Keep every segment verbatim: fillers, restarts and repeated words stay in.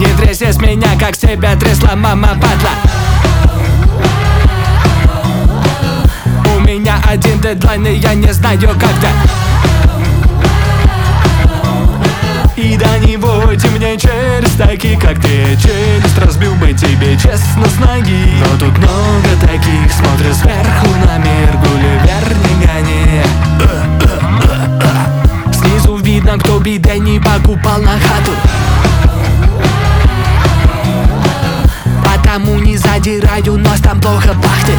Не тряси с меня, как тебя трясла мама падла. У меня один дедлайн, и я не знаю когда. И да не будь мне челюсть, такие как ты. Челюсть разбил бы тебе честно с ноги. Но тут много таких, смотрят сверху на мир. Гулливер не гони. Снизу видно, кто биде не покупал на хату. Потому не задираю нос, там плохо пахнет.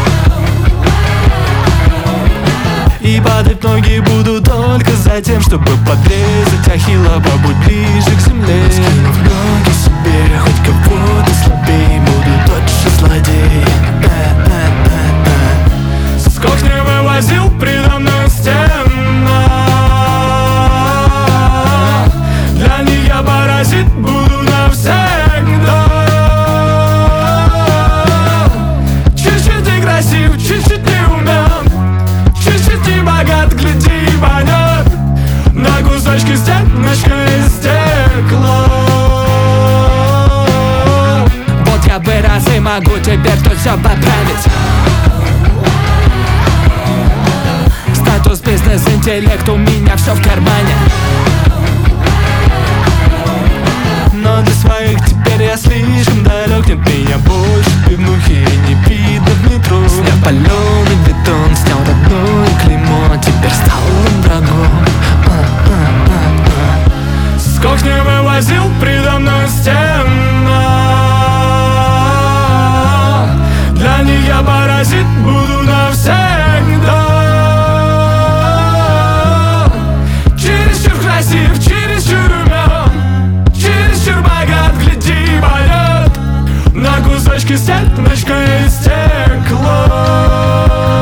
И падать ноги буду только за тем, чтобы подрезать ахилла, побудь ближе к земле. Скинув ноги себе, хоть кого-то слабей, буду тот же злодей. С кухни вывозил предо мной стена. Для них я паразит, буду навсегда. Чуть-чуть не красив, чуть-чуть не умен, чуть-чуть не богат, гляди и понят. На кусочки стеночка из стекла. Вот я бы раз и могу теперь тут все поправить. Статус, бизнес, интеллект, у меня все в кармане. Но для своих теперь я слишком далек. Нет меня больше пивнухи не видно в метро. Сняв паленый бетон, снял родное клеймо, теперь стал он врагом. С кухни вывозил предо мной стена. Для них я паразит, буду навсегда. Чересчур красив, чересчур умен, чересчур богат, гляди и понят. На кусочки стеночка из стекла.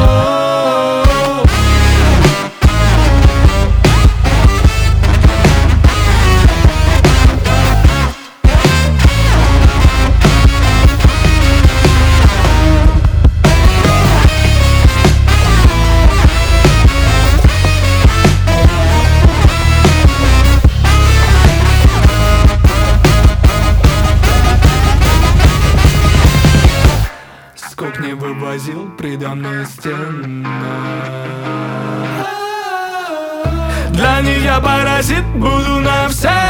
С кухни вывозил предо мной стена. Для них я паразит, буду навсегда.